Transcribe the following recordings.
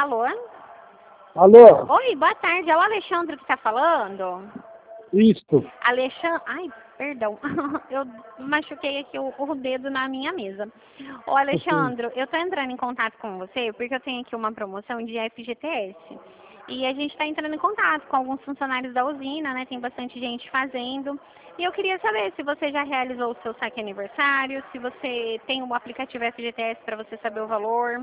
Alô? Alô? Oi, boa tarde. É o Alexandre que está falando? Isto. Alexandre... Ai, perdão. Eu machuquei aqui o dedo na minha mesa. Ô, Alexandre, eu estou entrando em contato com você porque eu tenho aqui uma promoção de FGTS. E a gente está entrando em contato com alguns funcionários da usina, né? Tem bastante gente fazendo. E eu queria saber se você já realizou o seu saque aniversário, se você tem o aplicativo FGTS para você saber o valor.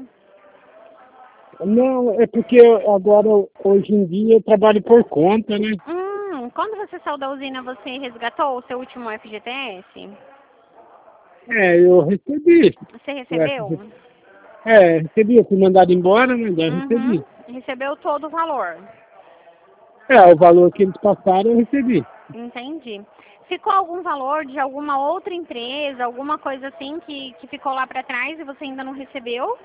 Não, é porque agora, hoje em dia, eu trabalho por conta, né? Quando você saiu da usina, você resgatou o seu último FGTS? Eu recebi. Você recebeu? Recebi. Eu fui mandado embora, mas eu recebi. Recebeu todo o valor. O valor que eles passaram, eu recebi. Entendi. Ficou algum valor de alguma outra empresa, alguma coisa assim que ficou lá para trás e você ainda não recebeu?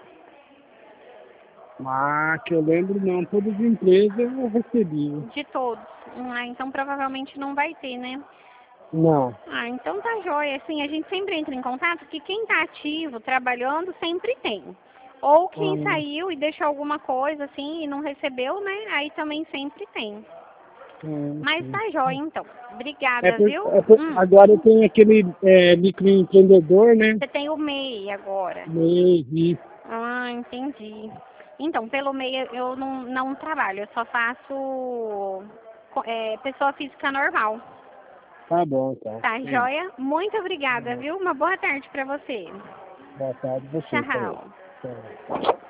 Que eu lembro, não. Todas as empresas eu recebi. De todos. Então provavelmente não vai ter, né? Não. Então tá jóia. Assim, a gente sempre entra em contato que quem tá ativo, trabalhando, sempre tem. Ou quem saiu e deixou alguma coisa assim e não recebeu, né? Aí também sempre tem. Mas tá jóia, então. Obrigada, viu? Agora eu tenho aquele microempreendedor, né? Você tem o MEI agora. MEI. Entendi. Então, pelo MEI eu não trabalho, eu só faço pessoa física normal. Tá bom, tá. Tá jóia? Muito obrigada, viu? Uma boa tarde pra você. Boa tarde, você. Tchau. Tchau.